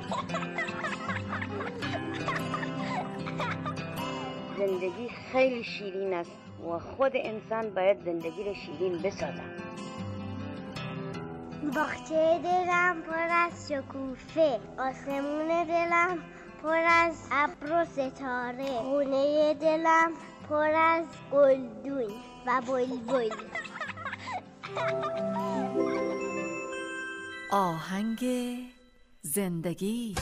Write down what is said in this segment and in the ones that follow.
زندگی خیلی شیرین است و خود انسان باید زندگی را شیرین بسازد. باغچه دلم پر از شکوفه، آسمون دلم پر از ابر و ستاره، خونه دلم پر از گلدون و بلبل. آهنگ زندگی.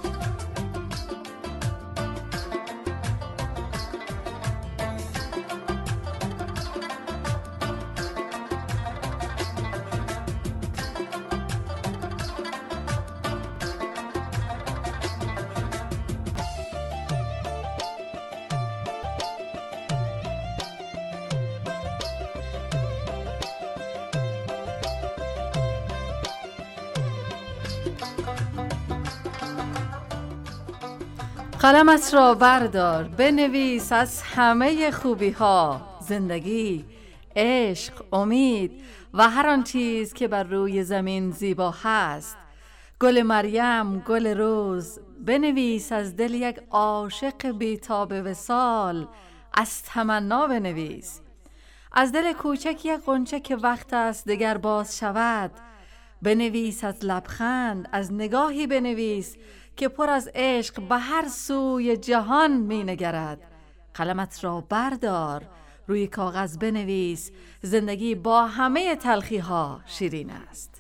قلمت را بردار، بنویس از همه خوبی ها، زندگی، عشق، امید و هر آن چیز که بر روی زمین زیبا هست. گل مریم، گل روز، بنویس از دل یک عاشق بی‌تاب وصال، از تمنا بنویس. از دل کوچک یک غنچه که وقت است دگر باز شود، بنویس از لبخند، از نگاهی بنویس که پر از عشق به هر سوی جهان می نگرد. قلمت را بردار، روی کاغذ بنویس، زندگی با همه تلخی ها شیرین است.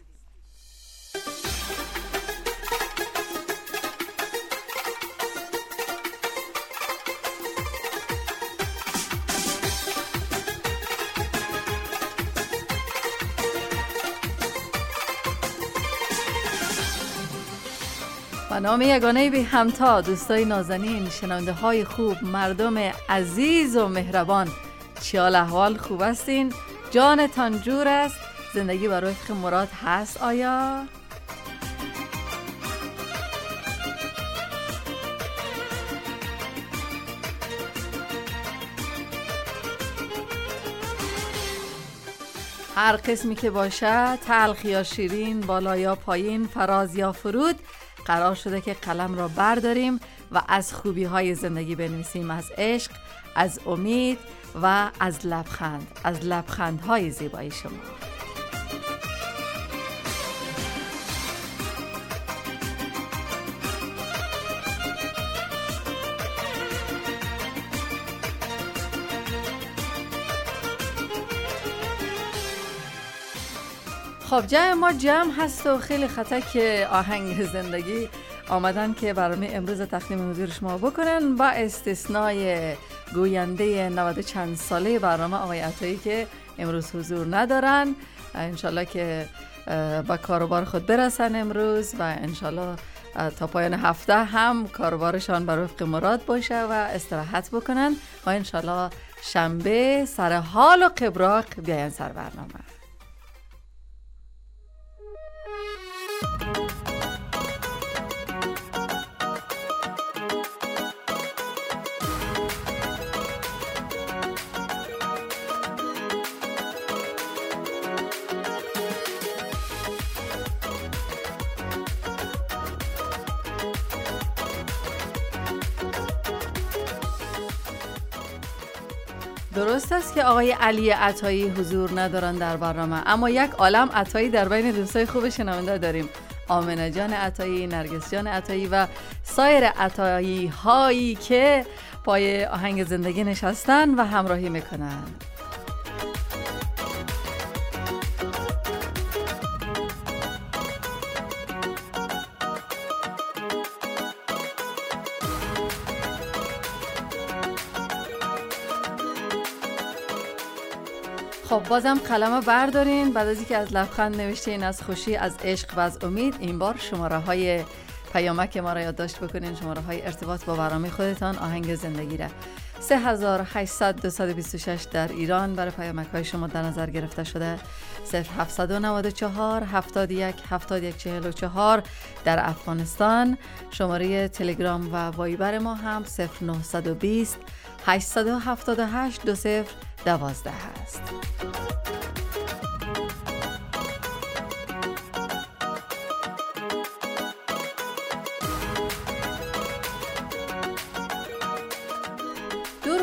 به نام یگانه بی همتا، دوستای نازنین، شنونده های خوب، مردم عزیز و مهربان، چه حال احوال؟ خوب هستین؟ جانتان جور است؟ زندگی بر وفق مراد هست آیا؟ هر قسمی که باشه، تلخ یا شیرین، بالا یا پایین، فراز یا فرود، قرار شده که قلم را برداریم و از خوبی های زندگی بنویسیم، از عشق، از امید و از لبخندهای زیبای شما. خب جمع ما جمع هست و خیلی خطک آهنگ زندگی آمدن که برنامه امروز تقدیم حضور شما بکنن، با استثنای گوینده 90 چند ساله برنامه آقای عطایی که امروز حضور ندارن. انشالله که با کاروبار خود برسن امروز و انشالله تا پایان هفته هم کاروبارشان بر وفق مراد باشه و استراحت بکنن و انشالله شنبه سر حال و قبراق بیاین سر برنامه. درست است که آقای علی عطایی حضور ندارن در برنامه، اما یک عالم عطایی در بین دوستای خوب شنونده داریم. آمنه جان عطایی، نرگس جان عطایی و سایر عطایی هایی که پای آهنگ زندگی نشستن و همراهی میکنن. خب بازم قلم بردارین، بعد از اینکه از لبخند نوشتین، از خوشی، از عشق و از امید، این بار شماره های پیامک ما را یادداشت بکنین، شماره های ارتباط با برنامه خودتان آهنگ زندگی را 3800 در ایران برای پیامک های شما در نظر گرفته شده، 0794 71 71 44 در افغانستان. شماره تلگرام و وایبر ما هم 0920 878 2012 هست.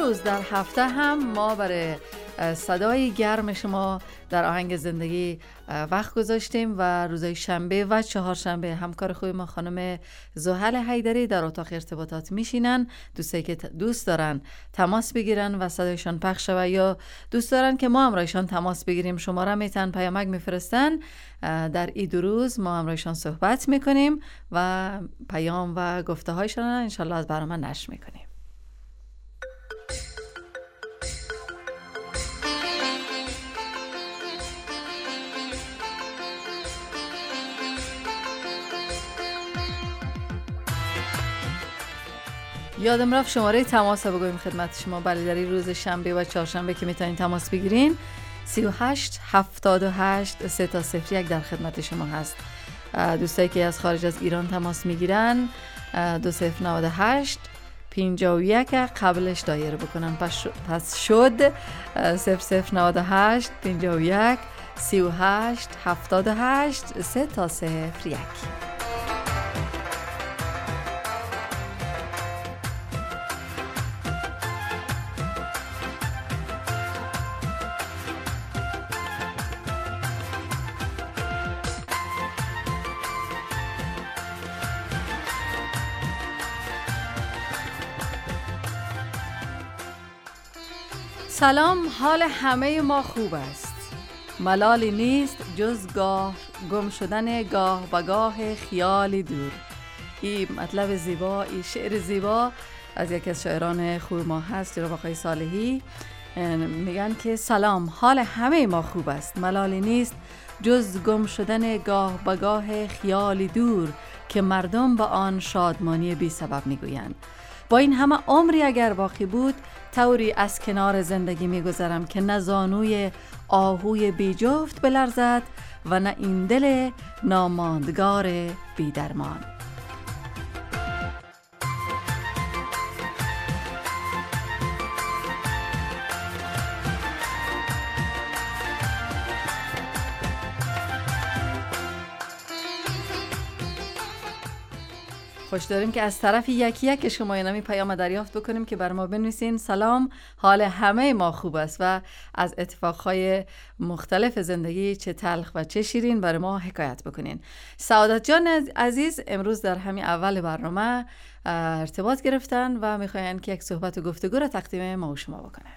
روز در هفته هم ما برای صدای گرم شما در آهنگ زندگی وقت گذاشتیم و روزهای شنبه و چهارشنبه همکار خوبی ما خانم زحل حیدری در اتاق ارتباطات میشینن. دوستایی که دوست دارن تماس بگیرن و صدایشان پخش شود یا دوست دارن که ما همراهشان تماس بگیریم، شماره میتن پیامک میفرستن. در این دو روز ما همراهشان صحبت میکنیم و پیام و گفته هایشان انشالله از برنامه نشر میکنیم. یادم رفت شماره تماس رو بگویم خدمت شما. بله، در این روز شنبه و چهارشنبه که میتونید تماس بگیرین 38 78 3 تا 01 در خدمت شما هست. دوستایی که از خارج از ایران تماس میگیرن 2098 51 قبلش دایره بکنن. پس شد 0098 51 38 78 3 تا 01. سلام، حال همه ما خوب است. ملالی نیست جز گم شدن گاه به گاه خیالی دور. این مطلب زیبا، این شعر زیبا از یکی از شاعران خوب ما هست، جناب آقای صالحی. میگن که سلام، حال همه ما خوب است. ملالی نیست جز گم شدن گاه به گاه خیالی دور که مردم به آن شادمانی بی سبب میگویند. با این همه عمری اگر باقی بود طوری از کنار زندگی میگذرم که نه زانوی آهوی بی جفت بلرزد و نه این دل ناماندگار بی درمان. خوش داریم که از طرف یکی یک شما اینمی پیام دریافت بکنیم که بر ما بنویسین سلام، حال همه ما خوب است و از اتفاقهای مختلف زندگی چه تلخ و چه شیرین بر ما حکایت بکنین. سعادت جان عزیز امروز در همین اول برنامه ارتباط گرفتن و میخواین که یک صحبت و گفتگو را تقدیم ما و شما بکنن.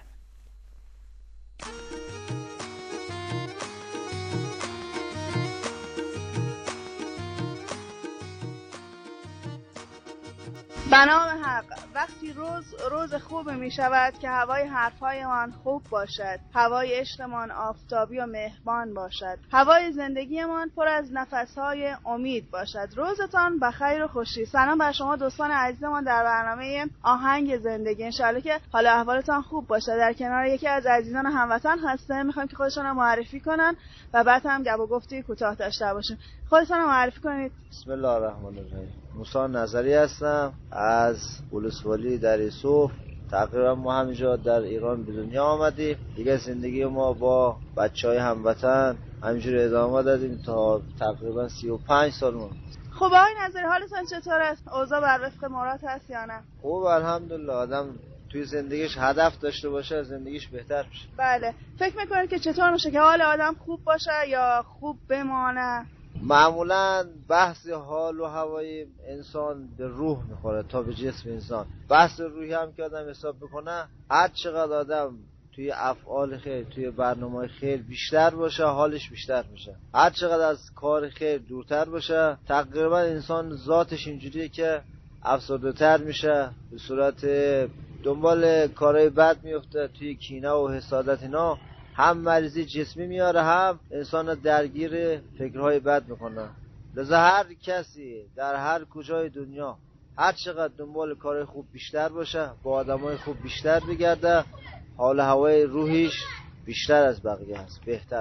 بنام حق، وقتی روز خوب می شود که هوای حرفهایمان خوب باشد، هوای عشقمان آفتابی و مهربان باشد، هوای زندگیمان پر از نفسهای امید باشد. روزتان بخیر و خوشی. سلام بر شما دوستان عزیزمان در برنامه آهنگ زندگی. انشالله که حال احوالتان خوب باشه. در کنار یکی از عزیزان هموطن هستم، میخوام که خودشون رو معرفی کنن و بعد هم گپ و گفتی کوتاه داشته باشیم. خودتون رو معرفی کنید. بسم الله الرحمن الرحیم. موسی نظری هستم از ولسوالی در یوسف. تقریبا ما همینجا در ایران به دنیا آمدیم. دیگه زندگی ما با بچهای هموطن همینجوری ادامه دادیم تا تقریبا 35 سال مون. خب آقای نظری حالتون چطور است؟ اوضاع بر وفق مراد هست یا نه؟ خوب الحمدلله. آدم توی زندگیش هدف داشته باشه زندگیش بهتر میشه. بله. فکر میکنید که چطور میشه که حال آدم خوب باشه یا خوب بمانه؟ معمولا بحث حال و هوای انسان به روح میخوره تا به جسم انسان. بحث روحی هم که آدم حساب میکنه، هر چقدر آدم توی افعال خیر، توی برنامه خیر بیشتر باشه حالش بیشتر میشه. هر چقدر از کار خیر دورتر باشه تقریبا انسان ذاتش اینجوریه که افسرده تر میشه، به صورت دنبال کارهای بد میفته، توی کینه و حسادت اینا هم مریضی جسمی میاره هم انسان درگیر فکرهای بد میکنه. لذا هر کسی در هر کجای دنیا هر چقدر دنبال کارهای خوب بیشتر باشه، با آدمای خوب بیشتر بگرده، حال هوای روحیش بیشتر از بقیه هست، بهتر هست.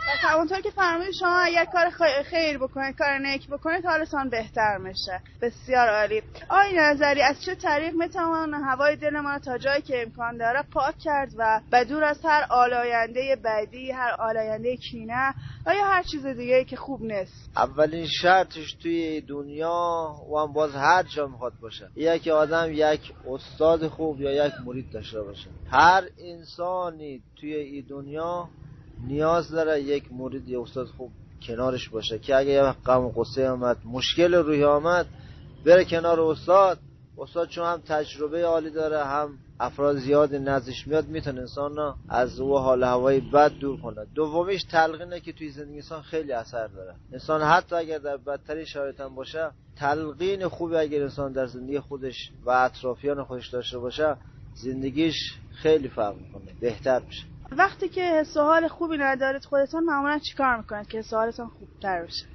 و همونطور که فرمودید شما اگر کار خیر بکنید، کار نیک بکنید، حالتان بهتر میشه. بسیار عالی. آقای نظری، از چه طریق میتوان هوای دل ما تا جایی که امکان داره پاک کرد و دور از هر آلاینده بدی، هر آلاینده کینه و یا هر چیز دیگه‌ای که خوب نیست؟ اولین شرطش توی دنیا و هم باز هر جا میخواد باشه، یک آدم یک استاد خوب یا یک مرید داشته باشه. هر انسانی توی این دنیا نیاز داره یک مرید یا استاد خوب کنارش باشه که اگه یه غم و غصه آمد، مشکل روحی آمد، بره کنار استاد چون هم تجربه عالی داره، هم افراد زیاد نزدیش میاد، میتونه انسان از او حال هوای بد دور کنه. دومیش تلقینه که توی زندگی انسان خیلی اثر داره. انسان حتی اگر در بدترین شرایط هم باشه، تلقین خوبی اگر انسان در زندگی خودش و اطرافیان خودش داشته باشه، زندگیش خیلی فرق میکنه، بهتر میشه. وقتی که حس و حال خوبی ندارید خودتون معمولا چیکار میکنید که حس و حالتون خوبتر بشه؟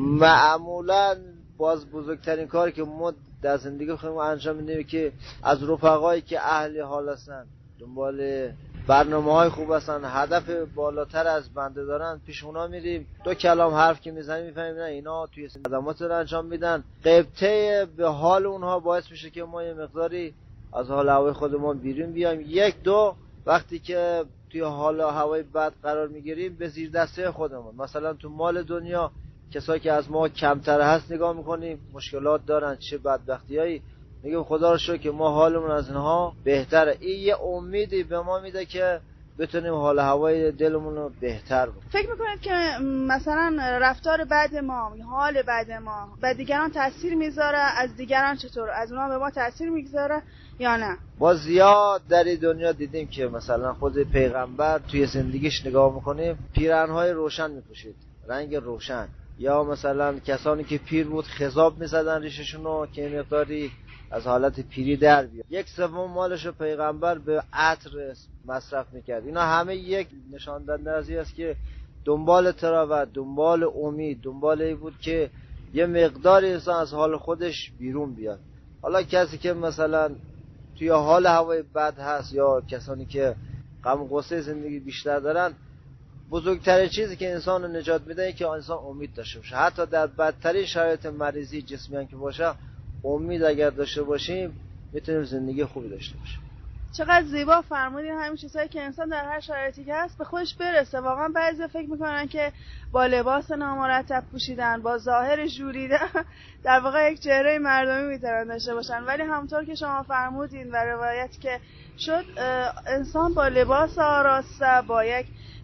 معمولا باز بزرگترین کاری که ما در زندگی خودمون انجام میدیم که از رفقایی که اهل حال هستن، دنبال برنامه‌های خوب هستن، هدف بالاتر از بنده دارن، پیش اونا میریم، دو کلام حرف که میزنیم میفهمیم اینا توی خدمات رو انجام میدن. غیبته به حال اونها باعث میشه که ما یه مقداری از حال هوای خودمون بیرون بیایم. یک دو وقتی که توی حال هوای بد قرار میگیریم، به زیر دسته خودمون، مثلا تو مال دنیا کسایی که از ما کمتر هست نگاه میکنیم، مشکلات دارن، چه بدبختیایی، میگم خدا رو شکر که ما حالمون از اینها بهتره. این یه امیدی به ما میده که بتونیم حال هوای دلمون رو بهتر بکنیم. فکر میکنید که مثلا رفتار بد ما، حال بد ما به دیگران تاثیر میذاره؟ از دیگران چطور؟ از اونها به ما تاثیر میگذاره یا نه؟ ما زیاد در این دنیا دیدیم که مثلا خود پیغمبر توی زندگیش نگاه میکنیم پیرهن‌های روشن میپوشید، رنگ روشن، یا مثلا کسانی که پیر بود خضاب میزدن ریششونو که مقداری از حالت پیری در بیاد. یک سوم مالشو پیغمبر به عطر مصرف میکرد. اینا همه یک نشان دهنده از این است که دنبال تراوت، دنبال امید، دنبال این بود که یه مقدار انسان از حال خودش بیرون بیاد. حالا کسی که مثلا توی حال هوای بد هست یا کسانی که غم و غصه زندگی بیشتر دارن، بزرگترین چیزی که انسان رو نجات میده اینه که انسان امید داشته باشه. حتی در بدترین شرایط مریضی جسمی هم که باشه، امید اگر داشته باشیم میتونیم زندگی خوبی داشته باشیم. چقدر زیبا فرمودین همین چیزایی که انسان در هر شرایطی که هست به خودش برسه. واقعا بعضی فکر میکنن که با لباس نامرتب پوشیدن، با ظاهر ژولیده در واقع یک چهره مردمی میتونن داشته باشن، ولی همونطور که شما فرمودین و روایت که شد، انسان با لباس آراسته، با یک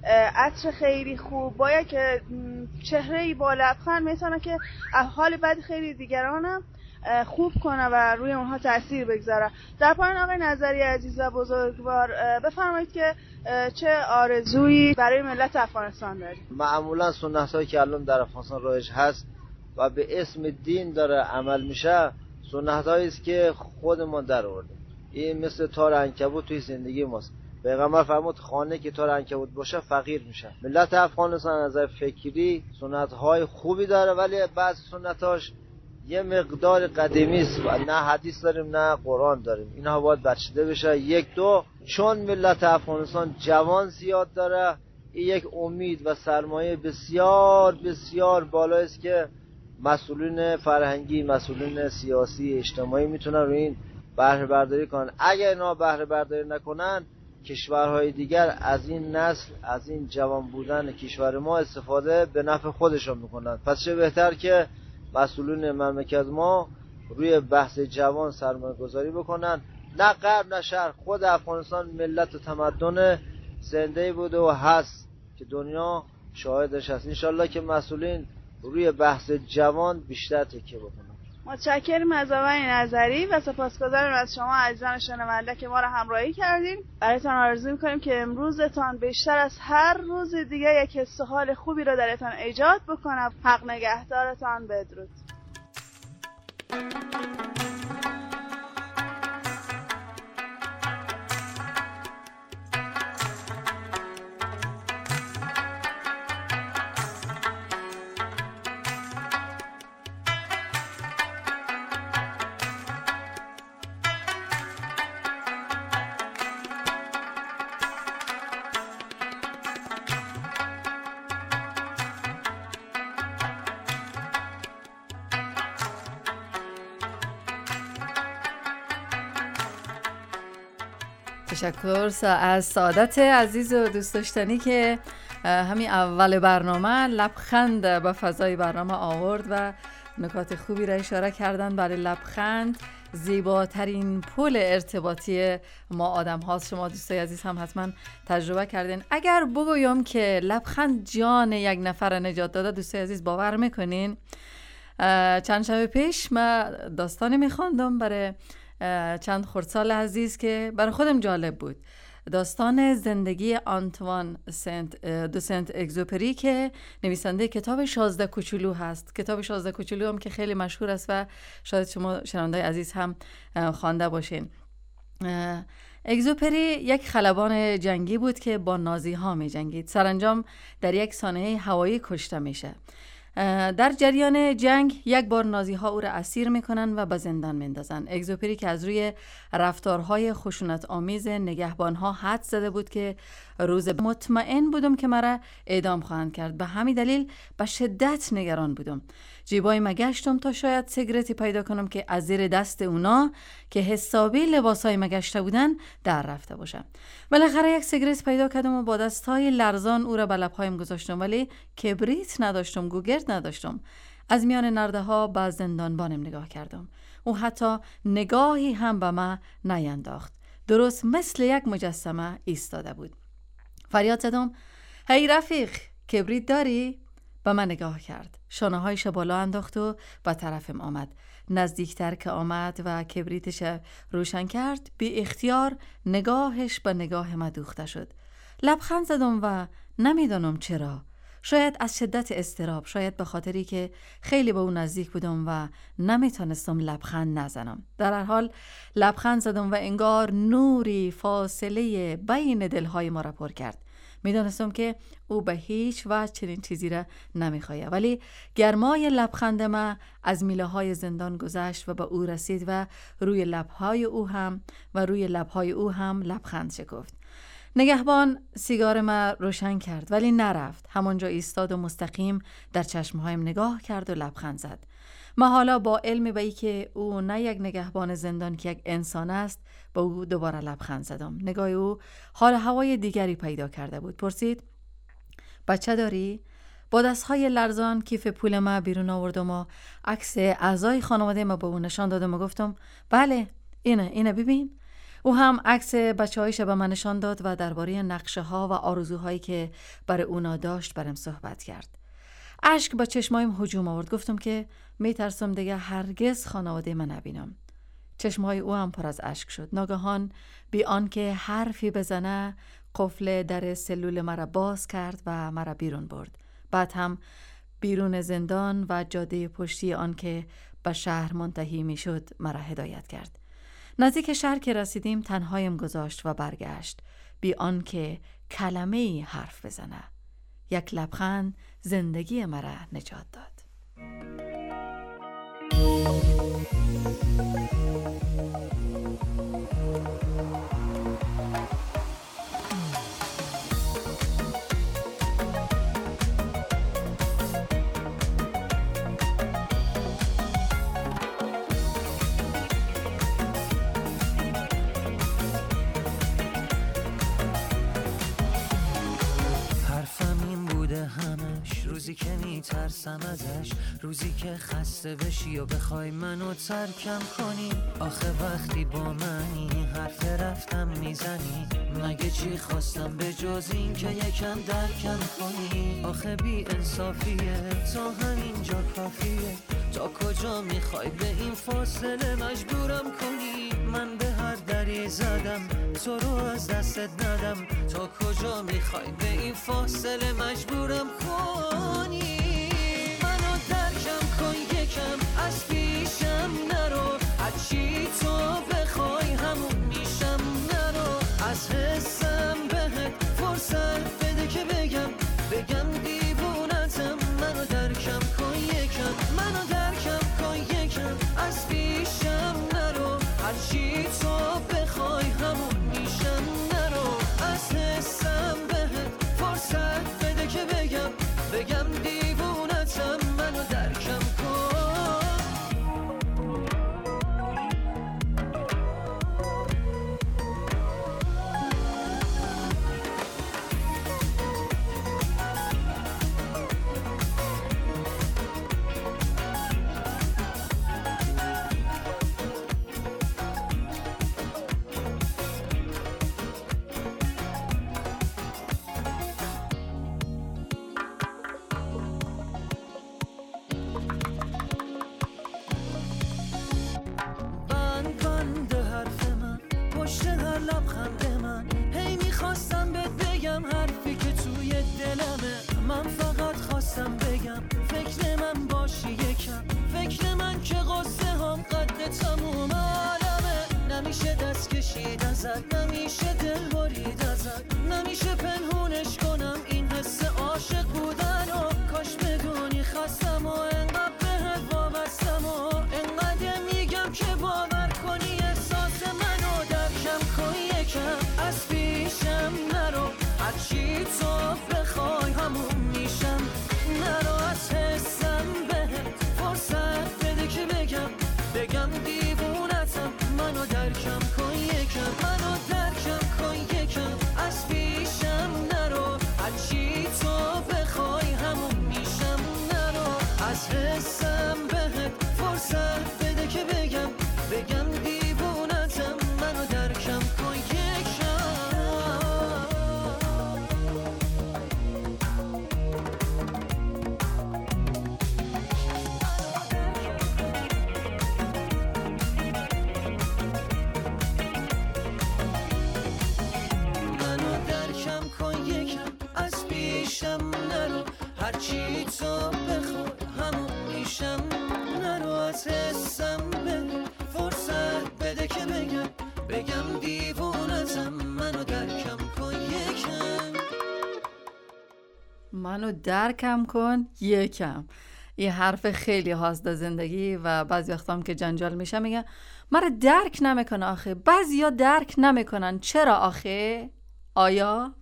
عطر خیلی خوب، با یک چهره‌ای با لبخند میتونه که حال بد خیلی دیگرانم خوب کنه و روی اونها تأثیر بگذاره. در پایان آقای نظری عزیز و بزرگوار، بفرمایید که چه آرزویی برای ملت افغانستان دارید؟ معمولا سنت‌هایی که الان در افغانستان رایج هست و به اسم دین داره عمل میشه، سنت‌هایی است که خودمون در آوردیم. این مثل تار عنکبوت توی زندگی ماست. پیغمبر فرمود خانه که تار عنکبوت باشه فقیر میشه. ملت افغانستان از نظر فکری سنت‌های خوبی داره، ولی بعضی سنت‌هاش یه مقدار قدیمی است و نه حدیث داریم نه قرآن داریم. اینها باید برچیده بشه. یک دو، چون ملت افغانستان جوان زیاد داره، این یک امید و سرمایه بسیار بسیار بالایی است که مسئولین فرهنگی، مسئولین سیاسی، اجتماعی میتونن روی این بهره برداری کنن. اگر اینا بهره برداری نکنن، کشورهای دیگر از این نسل، از این جوان بودن کشور ما استفاده به نفع خودشون میکنن. پس چه بهتر که مسئولین مملکت ما روی بحث جوان سرمایه گذاری بکنن. نه غرب نه شرق، خود افغانستان ملت و تمدن زنده بوده و هست که دنیا شاهدش هست. انشالله که مسئولین روی بحث جوان بیشتر تکیه بکنن. متشکرم از آقای نظری و سپاسگزارم از شما عزیزان شنونده که ما را همراهی کردین. برایتان آرزو می‌کنیم که امروزتان بیشتر از هر روز دیگه یک حس و حال خوبی را درتان ایجاد بکنه. حق نگهدارتان. بدرود. تشکر از سعادت عزیز و دوست داشتنی که همین اول برنامه لبخند به فضای برنامه آورد و نکات خوبی را اشاره کردن. برای لبخند زیباترین پل ارتباطی ما آدم هاست. شما دوستای عزیز هم حتما تجربه کردین. اگر بگویم که لبخند جان یک نفر نجات داده، دوستای عزیز باور میکنین؟ چند شب پیش من داستانی میخواندم برای چند خردسال عزیز که برای خودم جالب بود. داستان زندگی آنتوان دو سنت اگزوپری که نویسنده کتاب 16 کوچولو هست. کتاب 16 کوچولو هم که خیلی مشهور است و شاید شما شنوندای عزیز هم خوانده باشین. اگزوپری یک خلبان جنگی بود که با نازی ها می جنگید. سرانجام در یک سانحه هوایی کشته میشه. در جریان جنگ یک بار نازی ها او را اسیر میکنن و به زندان میندازن. اگزوپری که از روی رفتارهای خشونت آمیز نگهبان ها حد زده بود که روز مطمئن بودم که مرا اعدام خواهند کرد. به همین دلیل به شدت نگران بودم. جیبای ما گشتم تا شاید سیگرتی پیدا کنم که از زیر دست اونا که حسابی لباسای ما گشته بودن در رفته باشه. بالاخره یک سیگرت پیدا کردم و با دستای لرزان او را به لبهایم گذاشتم، ولی کبریت نداشتم، گوگرد نداشتم. از میان نرده ها به زندانبانم نگاه کردم. او حتی نگاهی هم به ما نینداخت. درست مثل یک مجسمه ایستاده بود. فریاد زدم: هی رفیق، کبریت داری؟ به من نگاه کرد. شانه‌هایش بالا انداخت و به طرفم آمد. نزدیکتر که آمد و کبریتش روشن کرد، بی اختیار نگاهش به نگاه من دوخته شد. لبخند زدم و نمیدانم چرا. شاید از شدت اضطراب، شاید به خاطری که خیلی به اون نزدیک بودم و نمیتونستم لبخند نزنم. در هر حال لبخند زدم و انگار نوری فاصله بین دلهای ما را پر کرد. میدانستم که او به هیچ وجه چنین چیزی را نمیخواهد، ولی گرمای لبخند ما از میله های زندان گذشت و به او رسید و روی لبهای او هم لبخند شکفت. نگهبان سیگار ما روشن کرد ولی نرفت. همانجا ایستاد و مستقیم در چشمهایم نگاه کرد و لبخند زد. ما حالا با علم به ای که او نه یک نگهبان زندان که یک انسان است، با او دوباره لبخند زدم. نگاه او حال هوای دیگری پیدا کرده بود. پرسید: بچه داری؟ با دستهای لرزان کیف پول ما بیرون آوردم و عکس اعضای خانواده ما به او نشان دادم و گفتم: بله، اینه ببین. او هم عکس بچه‌هایش به من نشان داد و درباره نقشه‌ها و آرزوهایی که برای اونا داشت برام صحبت کرد. اشک با چشمایم هجوم آورد. گفتم که میترسم دیگه هرگز خانواده من نبینم. چشمهای او هم پر از اشک شد. ناگهان بی آنکه حرفی بزنه قفل در سلول مرا باز کرد و مرا بیرون برد. بعد هم بیرون زندان و جاده پشتی آن که به شهر منتهی می شد مرا هدایت کرد. نزدیک شهر که رسیدیم تنهایم گذاشت و برگشت بی آنکه کلمه‌ای حرف بزنه. یک لبخند زندگی مرا نجات داد. روزی که میترسم ازش، روزی که خسته بشی و بخوای منو ترکم کنی. آخه وقتی با منی حرف رفتم میزنی، مگه چی خواستم به جز این که یکم درکم کنی. آخه بی انصافیه تا همینجا کافیه، تا کجا میخوای به این فاصله مجبورم کنی. من به هر دری زدم تو رو از دستت ندم، تا کجا میخوای به این فاصله مجبورم کنی. منو درکم کن یکم، از پیشم نرو، هرچی تو بخوای همون میشم. نرو از حسم بهت فرصت بده که بگم دیوونتم. منو درکم کن یکم، منو درکم کن یکم، از پیشم نرو، هرچی تو بخوای همون میشم. نرو از حسم بهت فرصت بده که بگم جمشید ازت، نمیشه دل برید ازت، نمیشه پنهونش کنم این حس عاشق بودن و کاش بدونی خستم و انقدر بهت وابستم و انقدر میگم که باور کنی احساس منو درکم کن یکم، از پیشم نرو هرچی تو بخوای همون میشم، نرو از حسم بهت فرصت بده که بگم دیوونتم، منو درکم کن یکم، منو درکم کن یکم، از پیشم نرو هرچی تو بخوای همون میشم، نرو از حسم بهت فرصت بده که بگم دیوونتم، منو درکم کن یکم. هرچی تو بخوای همون میشم، نرو از حسم به فرصت بده که بگم دیوونتم، منو درکم کن یکم، منو درکم کن یکم. این حرف خیلی هاست در زندگی و بعضی وقتا هم که جنجال میشه میگه مرا درک نمیکنه آخه. بعضیا درک نمیکنن. چرا آخه؟ آیا؟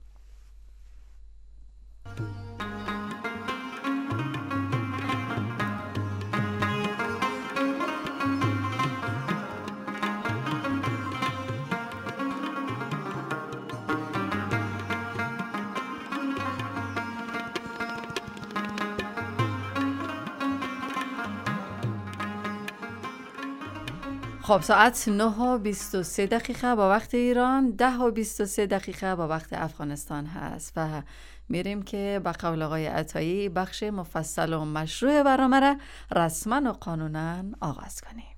خب ساعت 9:23 با وقت ایران، 10:23 با وقت افغانستان هست و میریم که به قول آقای عطایی بخش مفصل و مشروع برنامه را رسما و قانونا آغاز کنیم.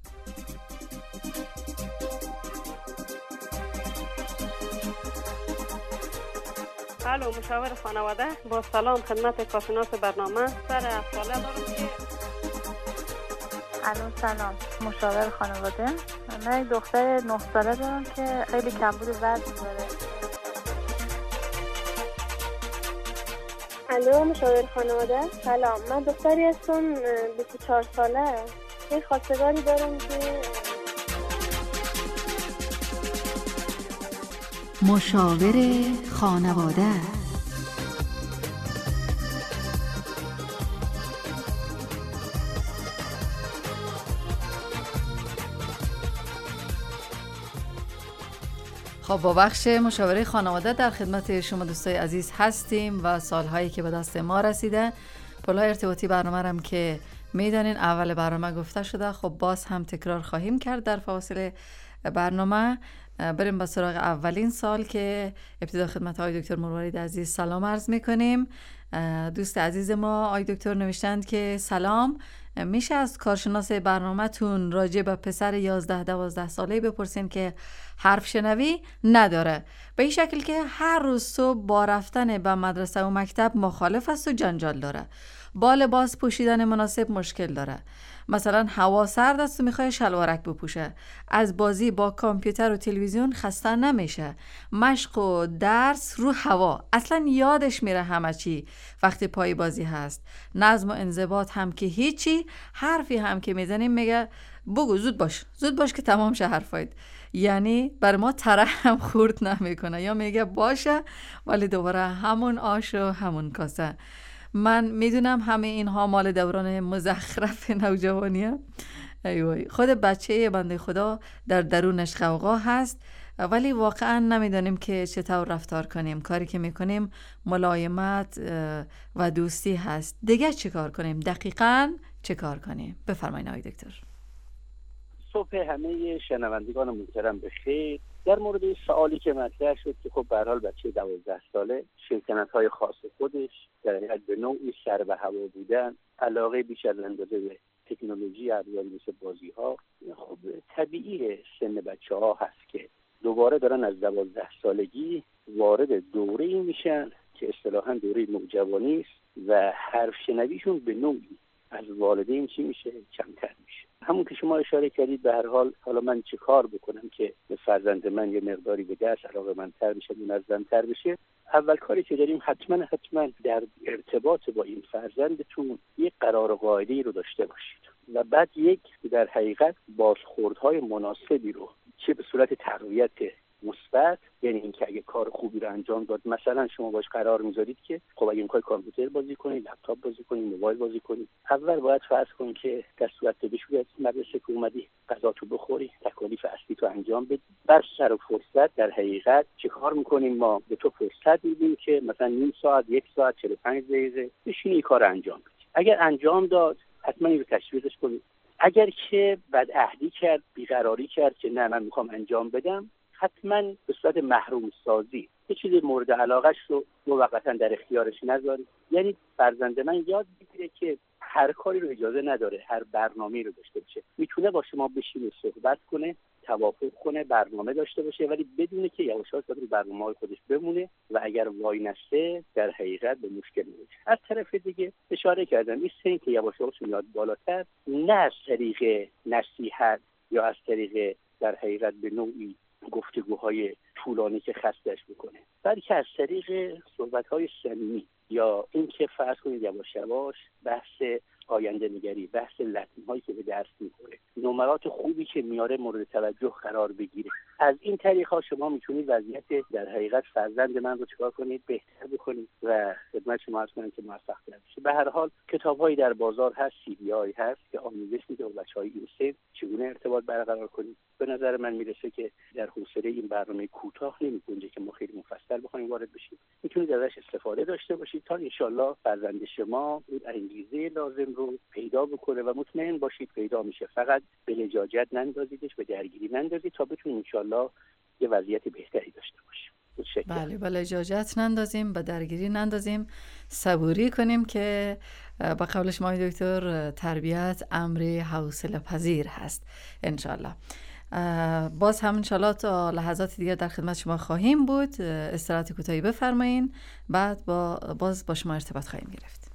الو، مشاور خانواده. با سلام خدمت کارشناس برنامه. سر ساله دارم که الو سلام، مشاور خانواده. من یک دختر 9 ساله دارم که خیلی کمبود وزن داره. الو مشاور خانواده. سلام، من دختری هستم 24 ساله. یک خواستگاری دارم که مشاور خانواده. خب با بخش مشاوره خانواده در خدمت شما دوستای عزیز هستیم و سالهایی که به دست ما رسیده. پلهای ارتباطی برنامه رم که میدانین اول برنامه گفته شده، خب باز هم تکرار خواهیم کرد در فواصل برنامه. بریم به سراغ اولین سال که ابتدا خدمت آقای دکتر مروارید عزیز سلام عرض میکنیم. دوست عزیز ما آقای دکتر نوشتند که سلام، میشه از کارشناس برنامه تون راجع به پسر 11-12 ساله بپرسین که حرف شنوی نداره، به این شکل که هر روز صبح با رفتن به مدرسه و مکتب مخالف است و جنجال داره، با لباس پوشیدن مناسب مشکل داره، مثلا هوا سرد است و میخواد شلوارک بپوشه، از بازی با کامپیوتر و تلویزیون خسته نمیشه، مشق و درس رو هوا، اصلا یادش میره همه چی وقتی پای بازی هست، نظم و انضباط هم که هیچی، حرفی هم که میزنیم میگه بگو زود باش که تمام شه حرفایت. یعنی بر ما ترحم خورد نمیکنه، یا میگه باشه ولی دوباره همون آش و همون کاسه. من میدونم همه اینها مال دوران مزخرف نوجوانیه. ایوای خود بچه بنده خدا در درونش غوغا هست، ولی واقعا نمیدونیم که چطور رفتار کنیم. کاری که میکنیم ملایمت و دوستی هست. دیگه چه کار کنیم؟ دقیقاً چه کار کنیم؟ بفرمایید آقای دکتر. صبح همه شنوندگان محترم بخیر. در مورد سوالی که مطرح شد که خب به هر حال بچه 12 ساله شیطنت‌های خاص خودش در حقیقت به نوعی سر به هوا بودن، علاقه بیش از اندازه به تکنولوژی، ابزاری مثل بازی‌ها، خب طبیعی سن بچه‌ها هست که دوباره دارن از 12 سالگی وارد دوره‌ای میشن که اصطلاحاً دوره نوجوانی است و حرف شنویشون به نوعی از والدین چی میشه؟ کمتر میشه. همون که شما اشاره کردید، به هر حال حالا من چه کار بکنم که فرزند من یه مقداری به درس علاقه‌مندتر بشه، منظم‌تر بشه. اول کاری که داریم حتما در ارتباط با این فرزندتون یک قرار و قاعده‌ای رو داشته باشید و بعد یک در حقیقت بازخوردهای مناسبی رو، چه به صورت تقویت مثبت، یعنی اینکه اگه کار خوبی رو انجام داد، مثلا شما باش قرار میذارید که خب اگه میخوای کامپیوتر بازی کنی، لپتاپ بازی کنی، موبایل بازی کنی، اول باید فرض کن که در صورت بشوری از مدرسه که اومدی غذا تو بخوری، تکالیف اصلی تو انجام بدی. بر سر و فرصت در حقیقت چه کار میکنیم؟ ما به تو فرصت میدیم که مثلا نیم ساعت، 1 ساعت 45 دقیقه بشینی کار انجام بدی. اگر انجام داد حتما اینو تشویقش کنید. اگر که بدعهدی کرد، بیقراری کرد که نه من میخوام انجام بدم، حتما به صورت محروم سازی یه چیزی مورد علاقهش رو موقتا در اختیارش نذارید. یعنی فرزند من یاد بگیره که هر کاری رو اجازه نداره، هر برنامه‌ای رو داشته باشه. میتونه با شما بشینه صحبت کنه، توافق کنه، برنامه داشته باشه، ولی بدونه که یواشاش باید برنامه‌های خودش بمونه و اگر وای نسته در حقیقت به مشکل میاد. از طرف دیگه اشاره کردم این که یواشاش میاد بالاتر، نه از طریق نصیحت یا از طریق در حقیقت به نوعی گفتگوهای طولانی که خستش میکنه، بلکه از طریق صحبت‌های صمیمی یا اینکه فرض کنید یواش یواش بحث آینده نگری، بحث لطمه‌هایی که به درس می‌خوره، نمرات خوبی که میاره مورد توجه قرار بگیره. از این طریق‌ها شما میتونید وضعیت در حقیقت فرزند من رو چیکار کنید؟ بهتر بکنید و خدمت شما عرض کنم که موفق‌تر بشه. به هر حال کتاب‌هایی در بازار هست، CD‌هایی هست که آموزش میده به بچه‌های این سن چگونه ارتباط برقرار کنید. به نظر من میرسه که در حوصله این برنامه کوتاه نمی‌گنجه که ما خیلی مفصل بخوایم وارد بشیم. میتونید ازش استفاده داشته باشید تا انشالله فرزند شما اون انگیزه لازم رو پیدا بکنه و مطمئن باشید پیدا میشه. فقط به لجاجت نندازیدش، به درگیری نندازید تا بتونیم انشالله یه وضعیت بهتری داشته باشیم. بله، به لجاجت نندازیم، به درگیری نندازیم، صبوری کنیم که با قول شما دکتر تربیت امر حوصله پذیر هست انشالله. باز هم انشالله تا لحظات دیگه در خدمت شما خواهیم بود. استراحت کوتاهی بفرمایین، بعد باز با شما ارتباط خواهیم گرفت.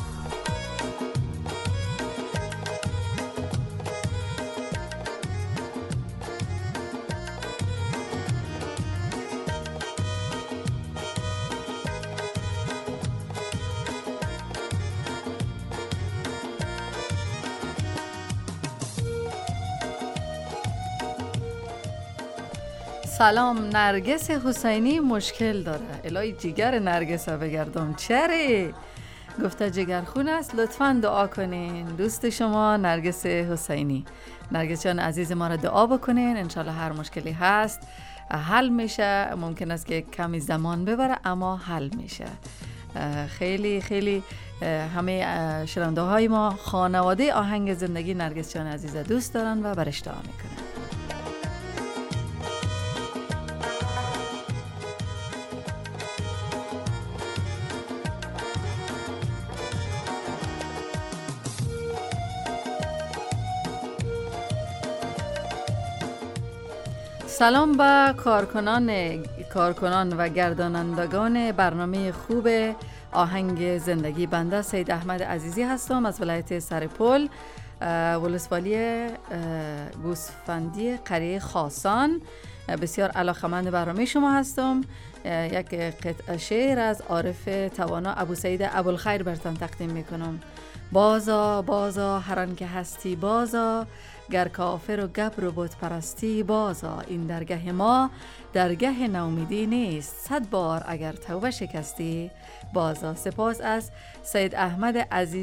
سلام، نرگس حسینی مشکل داره. الهی جگر نرگس بگردم چره؟ گفته جگرخون است، لطفاً دعا کنین. دوست شما نرگس حسینی. نرگس جان عزیز ما را دعا بکنین، انشالله هر مشکلی هست حل میشه. ممکن است که کمی زمان ببره اما حل میشه. خیلی خیلی همه شنونده های ما خانواده آهنگ زندگی نرگس جان عزیز دوست دارن و برش دعا میکنن. سلام به کارکنان و گردانندگان برنامه خوب آهنگ زندگی. بنده سید احمد عزیزی هستم از ولایت سرپل، ولسوالی گوسفندی قریه خاصان. بسیار علاقه‌مند برنامه شما هستم. یک قطعه شعر از عارف توانا ابو سعید ابوالخیر براتون تقدیم میکنم. بازا هر آن که هستی بازا، گر کافر و گبر و بت پرستی بازا. این درگه ما درگه نومیدی نیست، 100 بار اگر توبه شکستی بازا. سپاس از سید احمد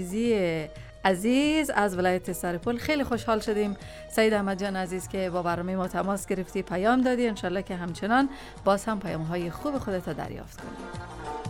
عزیز از ولایت سرپل. خیلی خوشحال شدیم سید احمد جان عزیز که با برنامه ما تماس گرفتی، پیام دادی. انشالله که همچنان باز هم پیام‌های خوب خودت رو دریافت کنیم.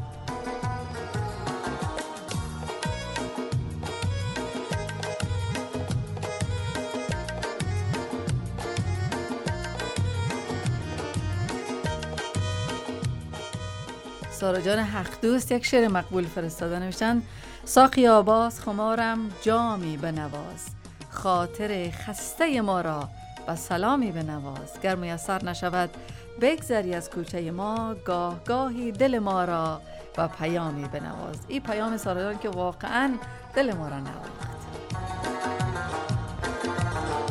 سارا جان حق دوست یک شعر مقبول فرستاده، نوشتن: ساقیا باز خمارم جامی بنواز، خاطر خسته ما را به سلامی بنواز. گر میسر نشود بگذری از کوچه ما، گاه گاهی دل ما را به پیامی بنواز. این پیام سارا جان که واقعا دل ما را نواخت.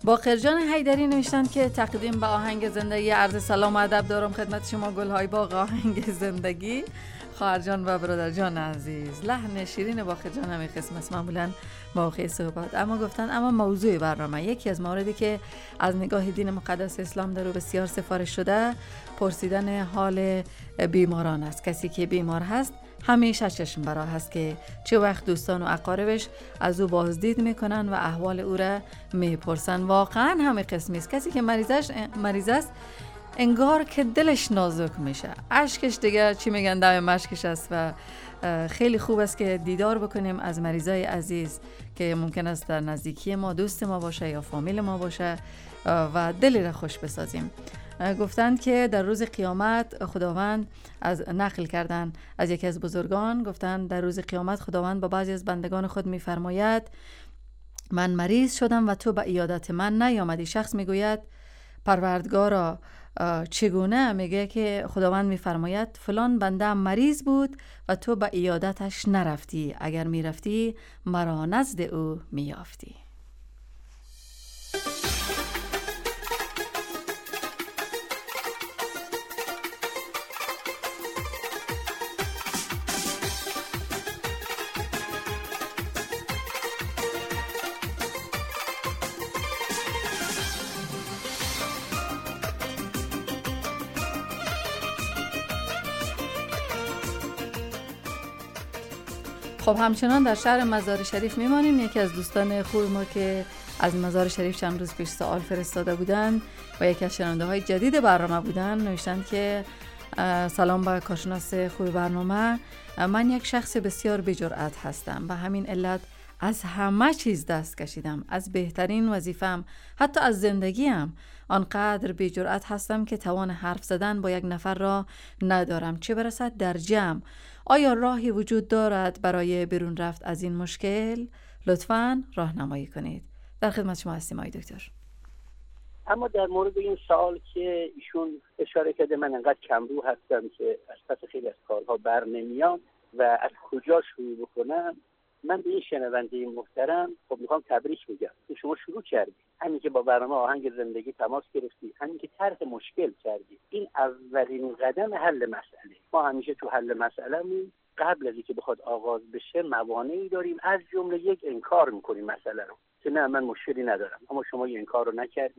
باقر جان حیدری نوشتند که تقدیم به آهنگ زندگی عرض سلام و ادب دارم خدمت شما گلهای باغ آهنگ زندگی. خواهر جان و برادر جان عزیز، لحن شیرین باقر جان همین قسم است معمولا موقع صحبت. اما موضوع برنامه، یکی از مواردی که از نگاه دین مقدس اسلام در او بسیار سفارش شده، پرسیدن حال بیماران است. کسی که بیمار هست همیشه چشم برا هست که چه وقت دوستان و اقاربش از او بازدید میکنن و احوال او را میپرسن. واقعا همین قسمی است. کسی که مریض است انگار که دلش نازک میشه، اشکش دیگه چی میگن دم مشکش است و خیلی خوب است که دیدار بکنیم از مریضای عزیز که ممکن است در نزدیکی ما، دوست ما باشه یا فامیل ما باشه و دلی را خوش بسازیم. گفتند که در روز قیامت خداوند نقل کردن از یکی از بزرگان، گفتند در روز قیامت خداوند با بعضی از بندگان خود میفرماید من مریض شدم و تو به عیادت من نیامدی. شخص میگوید پروردگارا چگونه؟ میگه که خداوند میفرماید فلان بنده مریض بود و تو به عیادتش نرفتی، اگر میرفتی مرا نزد او میافتی. خب همچنان در شهر مزار شریف میمانیم. یکی از دوستان خوب ما که از مزار شریف چند روز پیش سوال فرستاده بودن و یکی از شنونده های جدید برنامه بودن، نوشتند که سلام با کارشناس خوب برنامه، من یک شخص بسیار بی‌جرأت هستم، به همین علت از همه چیز دست کشیدم، از بهترین وظیفه‌ام، حتی از زندگیم. آنقدر بی‌جرأت هستم که توان حرف زدن با یک نفر را ندارم، چه برسد در جمع. آیا راهی وجود دارد برای بیرون رفت از این مشکل؟ لطفاً راهنمایی کنید. در خدمت شما هستیم آقای دکتر. اما در مورد این سوال که ایشون اشاره کرده من انقدر کمرو هستم که از پس خیلی از کارها بر نمیام و از کجا شروع بکنم، من به این شنونده محترم خب میخوام تبریک بگم که شما شروع کردی، همین که با برنامه آهنگ زندگی تماس گرفتی، همین که طرح مشکل کردی، این اولین قدم حل مسئله. ما همیشه تو حل مسئله‌مون قبل از اینکه بخواد آغاز بشه موانعی داریم، از جمله یک انکار میکنیم مسئله رو که نه من مشکلی ندارم، اما شما این انکار رو نکردی.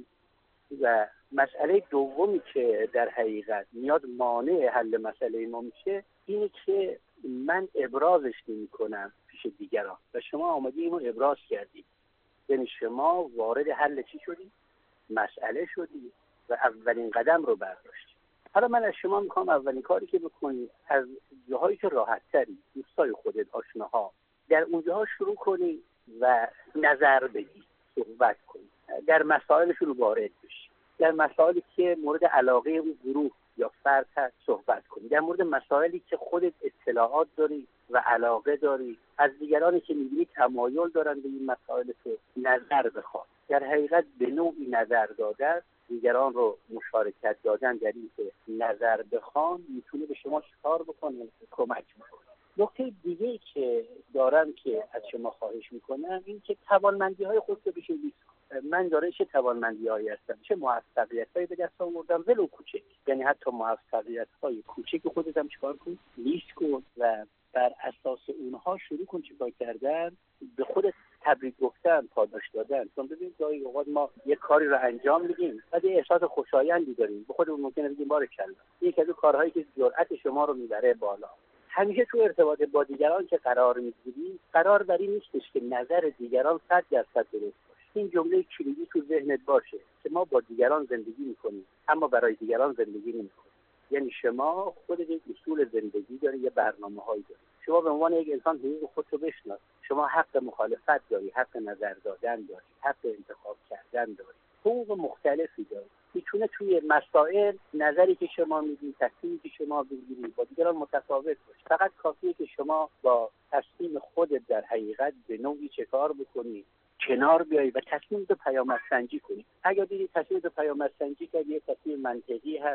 و مسئله دومی که در حقیقت میاد مانع حل مسئله ما میشه اینه که من ابرازش نمی‌کنم پیش دیگران و شما آمدی اینو ابراز کردی، یعنی شما وارد حل چی شدی؟ مسئله شدی و اولین قدم رو برداشتی. حالا من از شما میخوام اولین کاری که بکنی از جاهایی که راحت تری، دوستای خودت، آشناها، در اونجاها شروع کنی و نظر بدی، صحبت کنی، در مسائلشون وارد بشی، در مسائلی که مورد علاقه اون گروه یا فرد هست صحبت کنی، در مورد مسائلی که خودت اطلاعات داری و علاقه داری، از دیگرانی که می‌بینی تمایل دارن به این مسائل تو نظر بخواد. در حقیقت به نوعی نظر دادن، دیگران رو مشارکت دادن در این که نظر بخوان میتونه به شما چیکار بکنه؟ کمک میکنه. نکته دیگه که دارم که از شما خواهش میکنم این که توانمندی‌های خودت رو بشه لیست کن. من داره چه توانمندی‌هایی هستم، چه موفقیت‌هایی به دست آوردم ولو کوچک، یعنی حتی موفقیت‌های کوچک خودت هم چیکار کن؟ لیست کن و بر اساس اونها شروع کن چیکار کردن، به خودت تبریک گفتن، پاداش دادن. چون ببین گاهی اوقات ما یه کاری رو انجام میدیم بعد یه احساس خوشایندی داریم، به خودمون ممکنه بگیم بارکلا، یکی از اون کارهایی که جرأت شما رو میبره بالا. همیشه تو ارتباط با دیگران که قرار میگیری، قرار بر این نیستش که نظر دیگران 100% درست باشه. این جمله کلیدی تو ذهنت باشه که ما با دیگران زندگی میکنیم اما برای دیگران زندگی نمیکنیم. یعنی شما خودت یک اصول زندگی داری، یه برنامه‌هایی داری. شما به عنوان یک انسان حقوق خودت رو بشناس. شما حق مخالفت داری، حق نظر دادن داری، حق انتخاب کردن داری، حقوق مختلفی داری. میتونه توی مسائل نظری که شما میدید، تصمیمی که شما بگیرید با دیگران متفاوت باشه. فقط کافیه که شما با تصمیم خودت در حقیقت به نوعی چه کار بکنی، کنار بیایی و تصمیم رو پیامدسنجی کنی. اگر دیدی تصمیم رو پیامدسنجی کردی، یه تصمیم منطقی هست،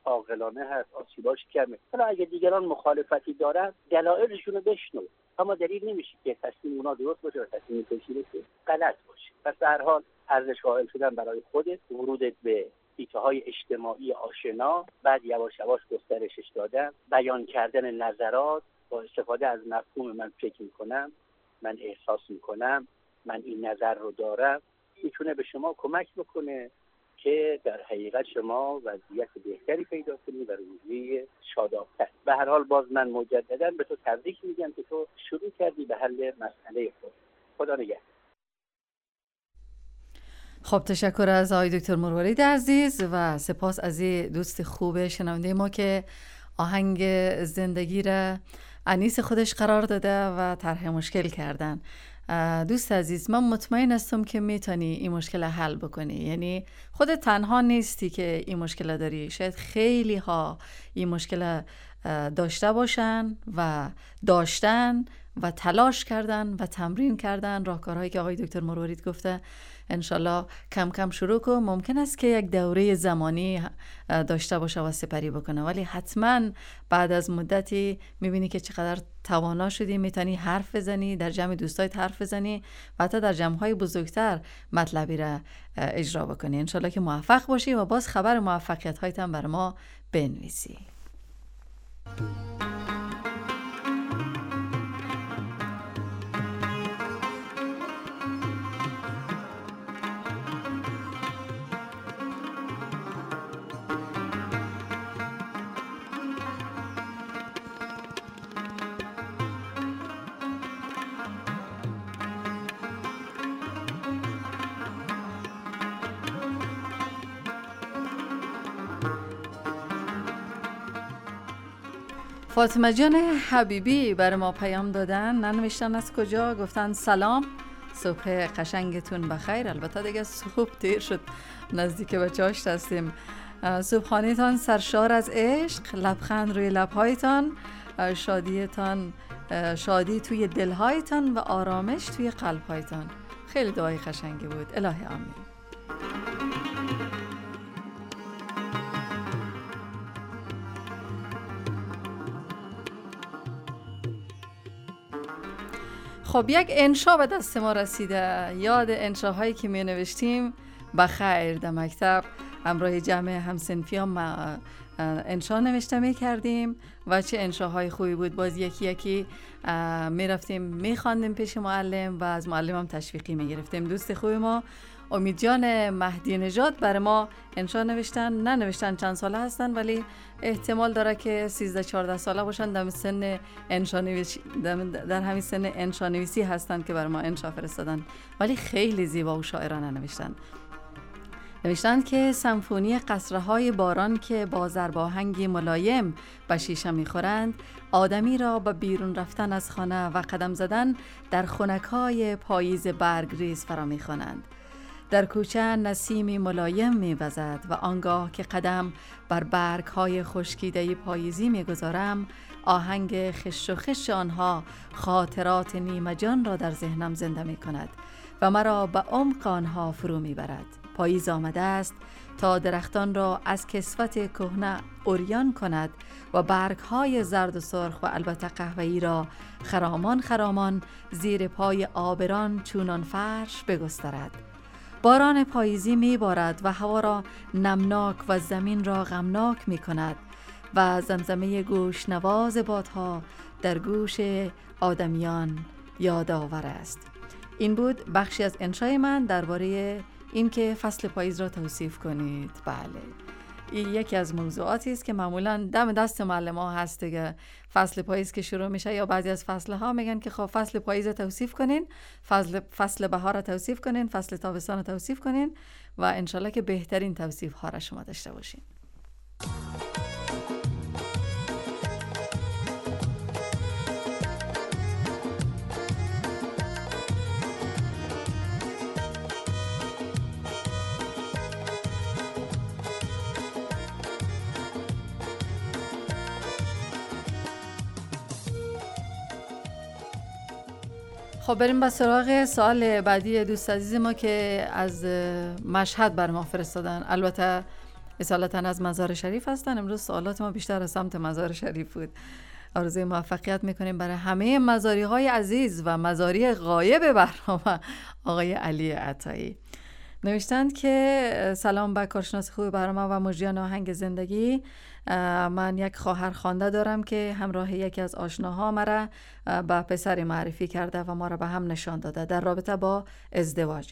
عاقلانه هست، آسیباش کمه. حالا اگه دیگران مخالفتی دارن دلایلشون رو بشنو، اما دلیل نمیشه که تصمیم اونا درست باشه و تصمیم تو غلط باشه. پس به هر حال ارزش قائل شدن برای خودت، ورودت به حیطه‌های اجتماعی آشنا، بعد یواش یواش گسترشش دادن، بیان کردن نظرات با استفاده از مفهوم من فکر میکنم، من احساس میکنم، من این نظر رو دارم، میتونه به شما کمک بکنه که در حقیقت شما وضعیت بهتری پیدا کنی و روزی شاداب‌تر. به هر حال باز من مجددا به تو تبریک میگم که تو شروع کردی به حل مسئله خود. خدا نگهدار. خب تشکر از آقای دکتر مروارید عزیز و سپاس از دوست خوب شنونده ما که آهنگ زندگی را انیس خودش قرار داده و طرح مشکل کردن. دوست عزیز، من مطمئن هستم که میتونی این مشکل حل بکنی. یعنی خودت تنها نیستی که این مشکل داری، شاید خیلی ها این مشکل داشته باشن و داشتن و تلاش کردن و تمرین کردن راهکارهایی که آقای دکتر مروارید گفته. انشالله کم کم شروع کن. ممکن است که یک دوره زمانی داشته باشه و سپری بکنه، ولی حتما بعد از مدتی میبینی که چقدر توانا شدی، میتونی حرف بزنی، در جمع دوستایت حرف بزنی و حتی در جمعهای بزرگتر مطلبی را اجرا بکنی. انشالله که موفق باشی و باز خبر موفقیت هایت هم بر ما بنویسی. فاطمه جان حبیبی بر ما پیام دادن، ننوشتن از کجا، گفتن سلام، صبح قشنگتون بخیر. البته دیگه صبح دیر شد، نزدیک به 8 هستیم. صبحانه‌تان سرشار از عشق، لبخند روی لب‌هایتان، شادی توی دل‌هایتان و آرامش توی قلب‌هایتان. خیلی دعای قشنگی بود. الهی آمین. خب یک انشا به دست ما رسیده. یاد انشاهایی که می نوشتیم بخیر در مکتب همراه جمع همسنفیان انشا نوشته می کردیم و چه انشاهای خوبی بود. باز یکی یکی می رفتیم می خواندیم پیش معلم و از معلم هم تشویقی می گرفتیم. دوست خوب ما امید جان مهدی نژاد برای ما انشا ننوشتن چند ساله هستن، ولی احتمال داره که 13-14 ساله باشن، در همین سن انشا نویسی هستن که برای ما انشا فرستادن، ولی خیلی زیبا و شاعرانه نوشتن که سمفونی قصرهای باران که با ضرباهنگی ملایم به شیشه میخورند آدمی را به بیرون رفتن از خانه و قدم زدن در خنک‌های پاییز برگریز فرا میخوانند. در کوچه نسیمی ملایم می‌وزد و آنگاه که قدم بر برگ‌های خشکیده پاییزی می‌گذارم، آهنگ خش و خش آنها خاطرات نیمه جان را در ذهنم زنده می‌کند و مرا به عمق آنها فرو می‌برد. پاییز آمده است تا درختان را از کسوت کهنه عریان کند و برگ‌های زرد و سرخ و البته قهوه‌ای را خرامان زیر پای آبران چونان فرش بگسترد. باران پاییزی میبارد و هوا را نمناک و زمین را غمناک می کند و زمزمه گوش نواز بادها در گوش آدمیان یادآور است. این بود بخشی از انشای من درباره این که فصل پاییز را توصیف کنید. بله، این یکی از موضوعاتی است که معمولا دم دست معلم‌ها هست دیگه. فصل پاییز که شروع میشه یا بعضی از فصل‌ها میگن که خب فصل پاییز رو توصیف کنین، فصل بهار رو توصیف کنین، فصل تابستان رو توصیف کنین و انشالله که بهترین توصیف‌ها را شما داشته باشین. خب بریم با سراغ سوال بعدی دوست عزیز ما که از مشهد بر ما فرستادن. البته اصالتا از مزار شریف هستن. امروز سوالات ما بیشتر از سمت مزار شریف بود. آرزوی موفقیت میکنیم برای همه مزاری های عزیز و مزاری غایب برنامه آقای علی عطایی. نوشتند که سلام به کارشناس خوب برنامه و مجریان آهنگ زندگی. من یک خواهر خوانده دارم که همراه یکی از آشناها مرا به پسری معرفی کرده و ما را به هم نشان داده در رابطه با ازدواج.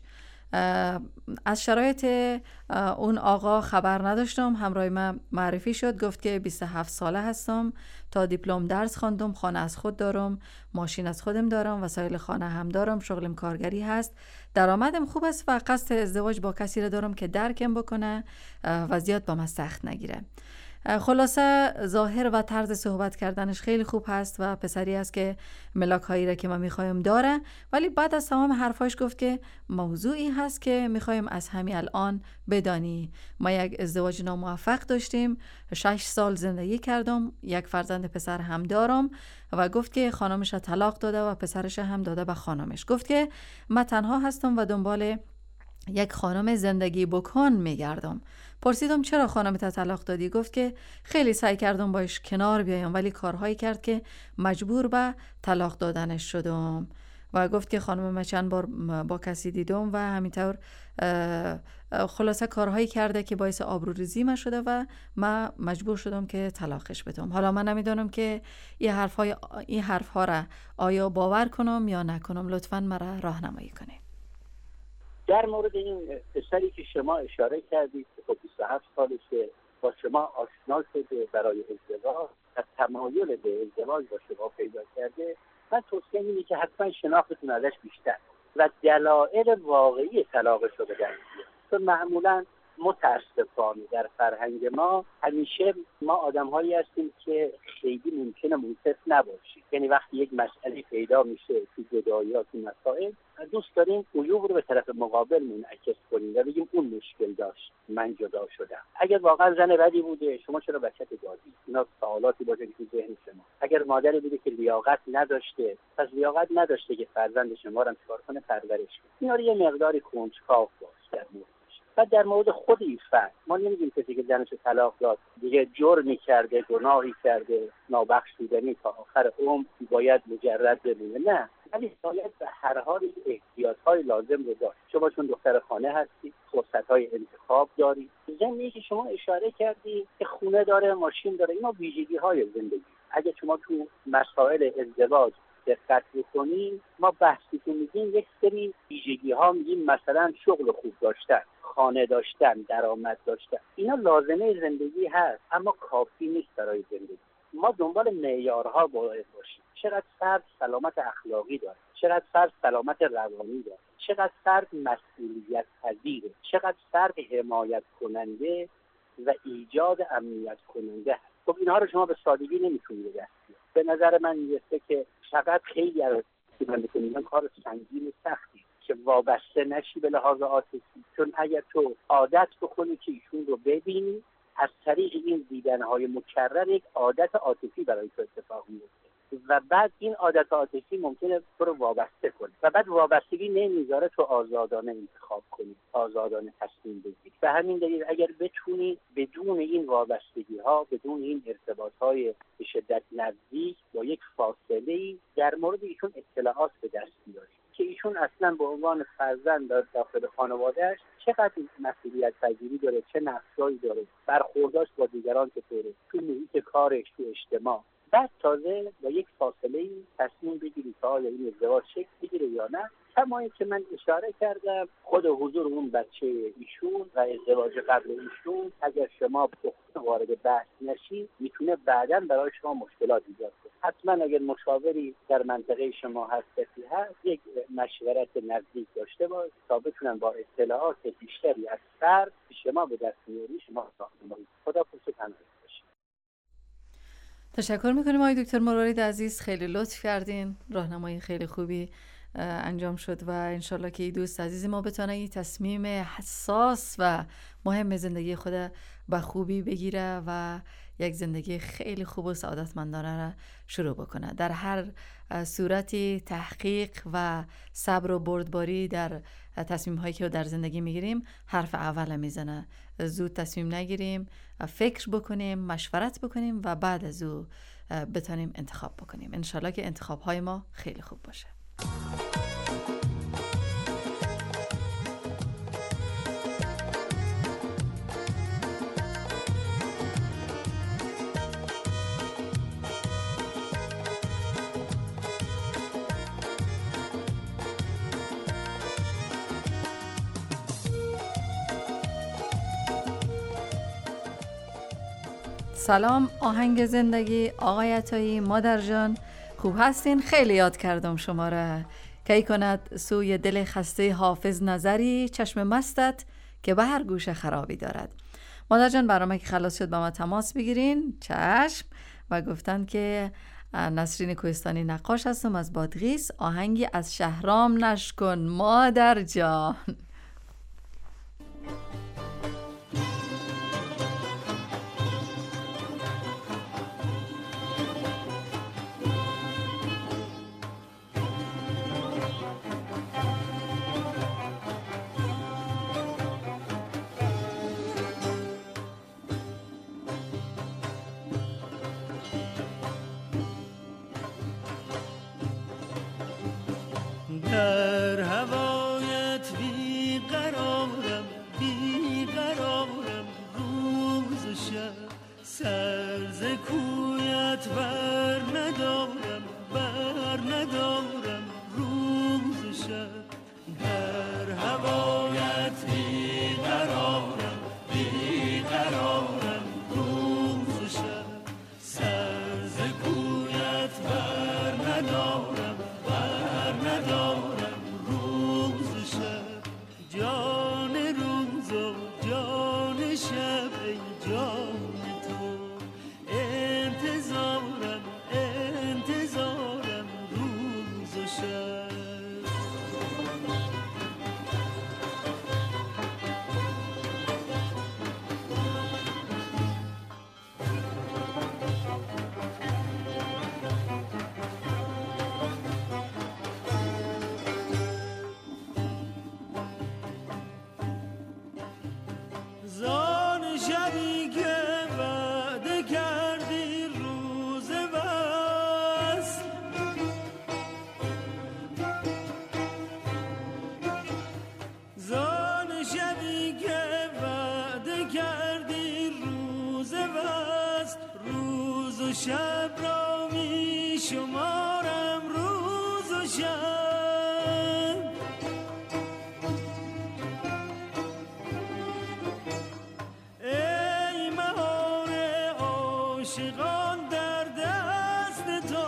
از شرایط اون آقا خبر نداشتم. همراه من معرفی شد، گفت که 27 ساله هستم، تا دیپلم درس خواندم، خانه از خود دارم، ماشین از خودم دارم، وسایل خانه هم دارم، شغلم کارگری هست، درآمدم خوب است و قصد ازدواج با کسی را دارم که درکم بکنه و زیاد با من سخت نگیره. خلاصه ظاهر و طرز صحبت کردنش خیلی خوب هست و پسری است که ملاک هایی را که ما میخوایم داره، ولی بعد از تمام حرفاش گفت که موضوعی هست که میخوایم از همین الان بدانی. ما یک ازدواج ناموفق داشتیم، 6 سال زندگی کردم، یک فرزند پسر هم دارم و گفت که خانمش را طلاق داده و پسرش هم داده به خانمش. گفت که من تنها هستم و دنبال یک خانم زندگی بکن میگردم. پرسیدم چرا خانمت طلاق دادی؟ گفت که خیلی سعی کردم باش کنار بیایم ولی کارهایی کرد که مجبور به طلاق دادنش شدم. و گفت که خانم من چند بار با کسی دیدم و همینطور خلاصه کارهایی کرده که باعث آبروریزی من شده و من مجبور شدم که طلاقش بدم. حالا من نمیدونم که این حرفها را آیا باور کنم یا نکنم. لطفاً مرا راهنمایی کنید. در مورد این پسری که شما اشاره کردید که 27 سالشه، با شما آشنا شده، برای ازدواج و تمایل به ازدواج با شما پیدا کرده، من توصیه اینه که حتما شناختون ازش بیشتر و دلایل واقعی طلاقش رو بدید. چون معمولا متاسفانه در فرهنگ ما همیشه ما آدم‌هایی هستیم که خیلی ممکنه منصف نباشیم. یعنی وقتی یک مسئله پیدا میشه تو جداییات و مسائل، دوست داریم عیوب رو به طرف مقابل منعکس کنیم و بگیم اون مشکل داشت، من جدا شدم. اگر واقعا زن بدی بوده، شما چرا بچت دادی؟ اینا سوالاتی باشه که تو ذهن شما. اگر مادری بوده که لیاقت نداشته، پس لیاقت نداشته که فرزند شما رو چیکار کنه، پرورش کنه. اینا رو یه مقداری کنجکاو باش در مورد. و در مورد خود این فرد ما نمیگیم کسی که زنش طلاق داد دیگه جرمی کرده، گناهی کرده، نابخشودنی تا آخر عمر باید مجرد بمونه. نه، ولی باید به هر حال احتیاط‌های لازم رو داشت. شما چون دختر خانه هستی، فرصت‌های انتخاب داری. ضمن که شما اشاره کردی که خونه داره، ماشین داره، اینا ویژگی‌های زندگی. اگه شما تو مسائل ازدواج دقت بکنید، ما بحثی که میگیم یک سری ویژگی‌ها میگیم، مثلا شغل خوب داشتن، خانه داشتن، درآمد داشتن، اینا لازمه زندگی هست اما کافی نیست برای زندگی. ما دنبال معیارها باید باشیم. چقدر فرد سلامت اخلاقی داره، چقدر فرد سلامت روانی داره، چقدر فرد مسئولیت پذیره، چقدر فرد حمایت کننده و ایجاد امنیت کننده هست. خب اینها رو شما به سادگی نمیتونید دست بیارید. به نظر من میرسه که فقط خیلی از من بکنید کار سنگین و سختی که وابسته نشی به لحاظ عاطفی. چون اگر تو عادت بکنی که ایشون رو ببینی، از طریق این دیدنهای مکرر یک عادت عاطفی برای تو اتفاق میفته و بعد این عادت عاطفی ممکنه تو رو وابسته کنه و بعد وابستگی نمیذاره تو آزادانه انتخاب کنی، آزادانه تصمیم بگیری. به همین دلیل اگر بتونی بدون این وابستگی ها، بدون این ارتباط های به شدت نزدیک، با یک فاصله در مورد ایشون اطلاعات به دست بیاری که ایشون اصلا به عنوان فرزند داخل خانواده‌اش چقدر مسئولیت پذیری داره، چه نقشایی داره، برخورداش با دیگران چطوره، تو محیط کارش، تو اجتماع، بعد تازه با یک فاصله تصمیم بگیری که آیا این ازدواج شکل بگیره یا نه. کما اینکه من اشاره کردم خود حضور اون بچه ایشون و ازدواج قبل ایشون، اگر شما وارد بحث نشی، میتونه بعداً برای شما مشکلات ایجاد کنه. حتما اگر مشاوری در منطقه شما هستی هست، یک مشورت نزدیک داشته باش تا بتونن با اطلاعات بیشتری از فرد شما به دست بیاری، شما راهنمایی. خدا پشت تنها باشه. تشکر میکنیم آقای دکتر مروارید عزیز، خیلی لطف کردین، راهنمایی خیلی خوبی انجام شد و انشالله که این دوست عزیز ما بتونه این تصمیم حساس و مهم زندگی خود به خوبی بگیره و یک زندگی خیلی خوب و سعادتمندانه را شروع بکنه. در هر صورتی تحقیق و صبر و بردباری در تصمیم هایی که در زندگی میگیریم حرف اول میزنه. زود تصمیم نگیریم، فکر بکنیم، مشورت بکنیم و بعد از او بتونیم انتخاب بکنیم. انشالله که انتخاب های ما خیلی خوب باشه. سلام، آهنگ زندگی، آقای عطایی، مادر جان، خوب هستین؟ خیلی یاد کردم شما را. کی کند سوی دل خسته حافظ نظری، چشم مستت که به هر گوشه خرابی دارد. مادر جان برنامه که خلاص شد با ما تماس بگیرین. چشم. و گفتن که نسرین کوهستانی نقاش هستم از بادغیس، آهنگی از شهرام نشکن مادر جان. در هوایت بیقرارم روز و شب، سر ز کویت بر ندارم روز و شب. در هوایت بیقرارم روز و شب، سر ز کویت بر ندارم روز شب. جان روز و جان شب ای جان تو، انتظارم روز و شب. شب را می شمارم روز و شب. ای مهار عاشقان در دست تو،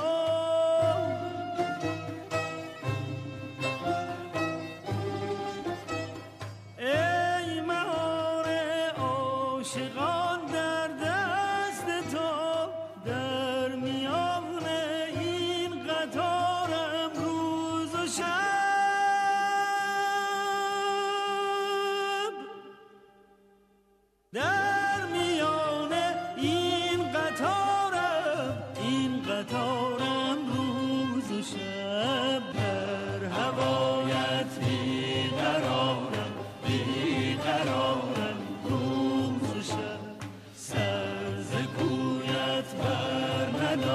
ای مهار عاشقان در دست تو. در میان این قطارم روز و شب، در میان این قطارم روز و شب. در هوایت بیقرارم روز و شب، سر ز کویت بر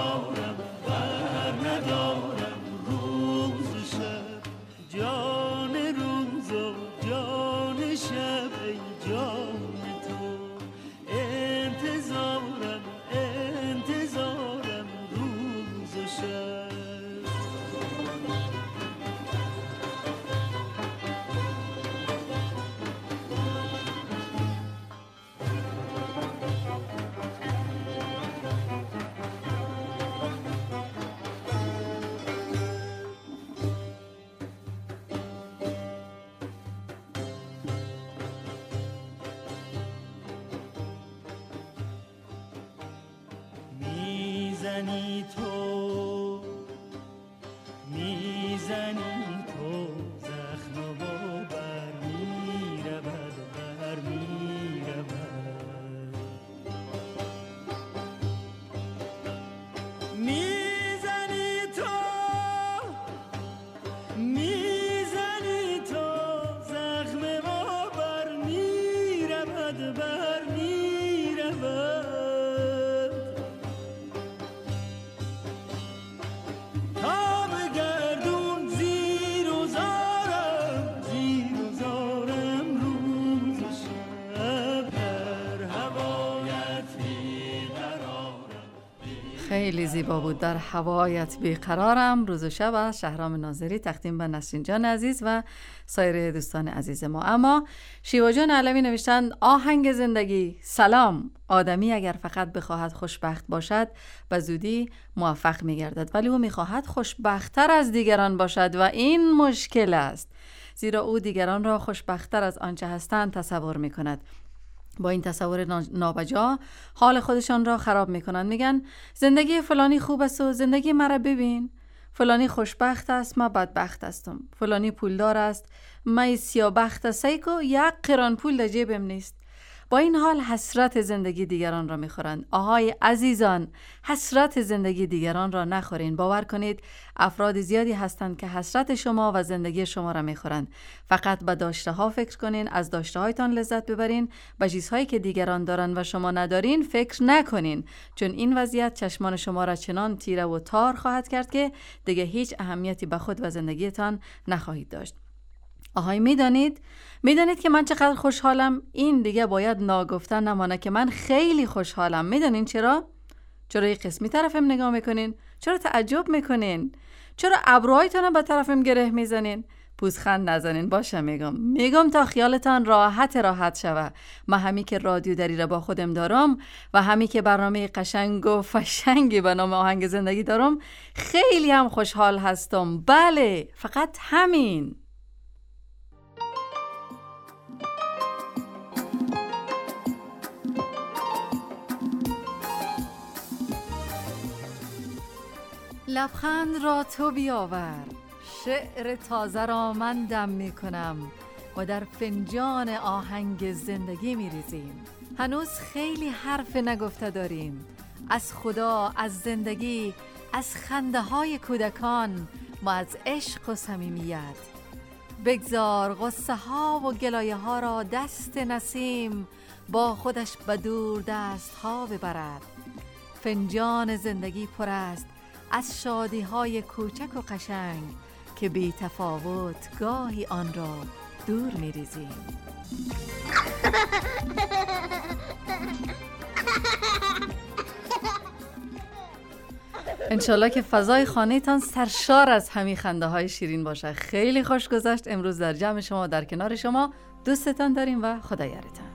ندارم روز و شب. جان روز و جان شب ای جان تو، انتظارم روز و شب. میزنی تو زخم و بر میرود خیلی زیبا بود. در هوایت بیقرارم. روز و شب از شهرام ناظری تقدیم به نسرین جان عزیز و سایر دوستان عزیز ما. اما شیوا جان علوی نوشتند آهنگ زندگی. سلام، آدمی اگر فقط بخواهد خوشبخت باشد به زودی موفق می‌گردد، ولی او می‌خواهد خوشبخت‌تر از دیگران باشد و این مشکل است، زیرا او دیگران را خوشبخت‌تر از آنچه هستند تصور می‌کند. با این تصور نابجا حال خودشان را خراب میکنن. میگن زندگی فلانی خوب است و زندگی مرا ببین. فلانی خوشبخت است، ما بدبخت هستم. فلانی پولدار است، ما سیاه‌بخت سیکو یک قران پول در جیبم نیست. با این حال حسرت زندگی دیگران را میخورند. آهای عزیزان، حسرت زندگی دیگران را نخورین. باور کنید افراد زیادی هستند که حسرت شما و زندگی شما را میخورند. فقط به داشته ها فکر کنین، از داشته هایتان لذت ببرین، به چیزهایی که دیگران دارن و شما ندارین فکر نکنین، چون این وضعیت چشمان شما را چنان تیره و تار خواهد کرد که دیگه هیچ اهمیتی به خود و زندگیتان نخواهید داشت. آهای میدانید که من چقدر خوشحالم؟ این دیگه باید ناگفته نمانه که من خیلی خوشحالم. میدانین چرا؟ چرا یک قسمی طرفم نگاه میکنین؟ چرا تعجب میکنین؟ چرا ابروهایتون به طرفم گره میزنین؟ پوزخند نزنین. باشه میگم تا خیالتان راحت شوه. من همی که رادیو دری را با خودم دارم و همی که برنامه قشنگ و فشنگی به نام آهنگ زندگی دارم خیلی هم خوشحال هستم. بله، فقط همین. لبخند را تو بیاور، شعر تازه را من دم می کنم و در فنجان آهنگ زندگی می ریزیم. هنوز خیلی حرف نگفته داریم، از خدا، از زندگی، از خنده های کودکان و از عشق و صمیمیت. بگذار غصه ها و گلایه ها را دست نسیم با خودش به دور دست ها ببرد. فنجان زندگی پر است از شادی های کوچک و قشنگ که بی تفاوت گاهی آن را دور می ریزیم. انشالله که فضای خانه‌تان سرشار از همین خنده های شیرین باشه. خیلی خوش گذشت امروز در جمع شما، در کنار شما. دوستتان داریم و خدا یارتان.